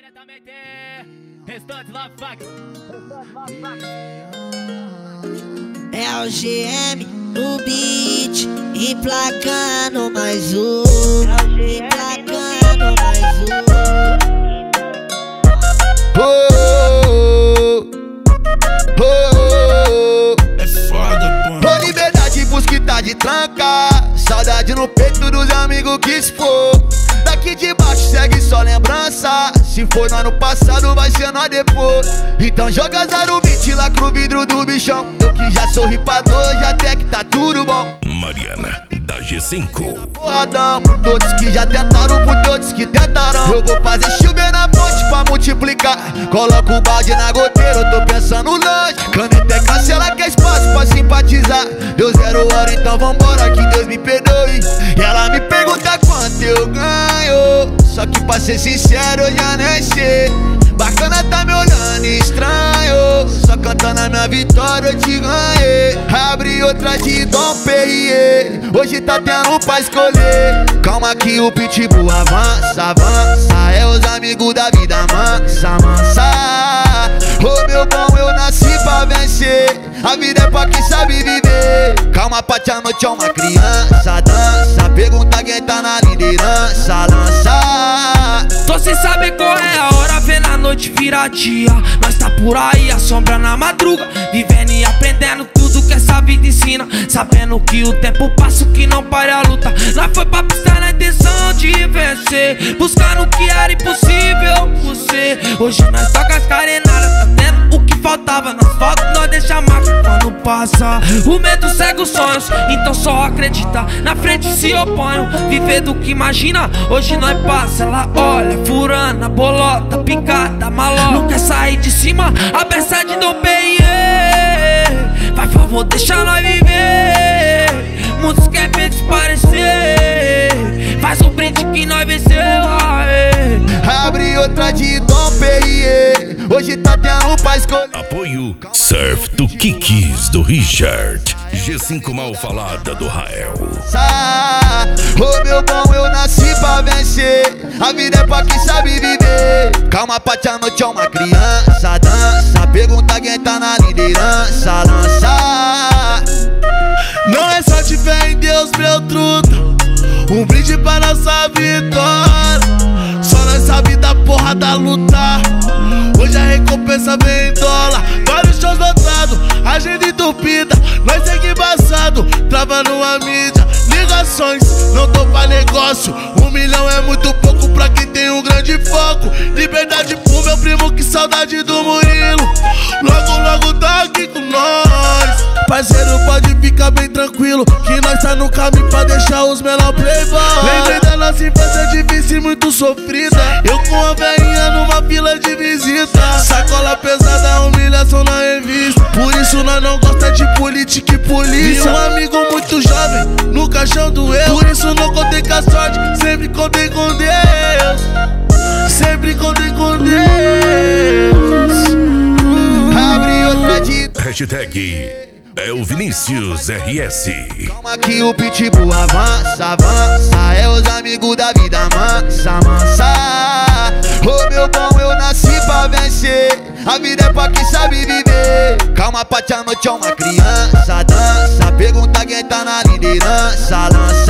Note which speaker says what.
Speaker 1: diretamente Restante Love Fuck.
Speaker 2: É o GM no beat, emplacando mais um, emplacando mais um.
Speaker 3: É foda, pô.
Speaker 4: Ô liberdade, busca tá de tranca. Saudade no peito dos amigos que se for. Daqui de baixo segue só lembrança. Se for no ano passado, vai ser nós depois. Então joga 020 lá pro vidro do bichão. Eu que já sou ripador, já até que tá tudo bom.
Speaker 3: Mariana, da G5.
Speaker 4: Porradão, por todos que já tentaram, por todos que tentaram. Eu vou fazer chover na ponte pra multiplicar. Coloco o balde na goteira, eu tô pensando longe. Caneta é cancela que é espaço pra simpatizar. Deu 0 hora, então vambora, que Deus me perdoe. E ela me pergunta quanto eu ganho. Só que pra ser sincero eu já nem sei. Bacana tá me olhando estranho. Só cantando a minha vitória eu te ganhei. Abre outra de Dom Perrier. Hoje tá tendo pra escolher. Calma que o pitbull avança, avança. É os amigos da vida mansa, mansa. Ô meu bom, eu nasci pra vencer. A vida é pra quem sabe viver. Calma, Pati, a noite é uma criança. Dança, pergunta quem tá na liderança. Lança.
Speaker 5: Tô sem saber qual é a hora, vê na noite virar dia. Nós tá por aí, a sombra na madruga. Vivendo e aprendendo tudo que essa vida ensina. Sabendo que o tempo passa, que não para a luta. Nós foi pra pista na intenção de vencer, buscando o que era impossível por ser. Hoje nós toca as carenadas, tá tendo o que faltava. Nas fotos nós deixa marca quando passa. O medo cega os sonhos, então só acredita. Na frente se oponham, viver do que imagina. Hoje nós passa, ela olha, furana, bolota, picada, maló. Não quer sair de cima, a peça de Dom Perrier. Vai, favor, deixa nós viver. Muitos querem ver desaparecer. Faz um brinde que nós venceu, aê.
Speaker 4: Abre outra de Dom Perrier. Hoje tá tendo pra escolher.
Speaker 3: Apoio Surf do Kikis do Richard. G5 mal falada do Rael.
Speaker 4: Ô meu bom, eu nasci pra vencer. A vida é pra quem sabe viver. Calma, Pati, a noite é uma criança. Dança, pergunta quem tá na liderança. Lança.
Speaker 6: Não é só te fé em Deus, meu truta. Um brinde pra nossa vitória. Só nós sabe da porra da luta. Hoje a recompensa vem em dólar. Vários shows lotados, agenda entupida. Nós segue embaçado, travando a mídia. Ligações, não tô pra negócio. 1 milhão é muito pouco pra quem tem um grande foco. Liberdade pro meu primo, que saudade do Murilo. Logo, logo tá aqui com nós. Parceiro, pode ficar bem tranquilo, que nós tá no caminho pra deixar os menor playboy. Lembrei da nossa infância difícil e muito sofrida. Eu com a velhinha numa fila de visita. Sacola pesada, humilhação na revista. Por isso nós não gosta de política e polícia. E um amigo muito jovem no caixão do eu. Por isso não contei com a sorte, sempre contei com Deus. Sempre contei com Deus.
Speaker 4: Abre outra de
Speaker 3: Hashtag é o Vinícius RS.
Speaker 4: Calma que o pitbull avança, avança. É os amigos da vida mansa, mansa. Ô meu bom, eu nasci pra vencer. A vida é pra quem sabe viver. Calma, Pati, a noite é uma criança. Dança, pergunta quem tá na liderança. Lança.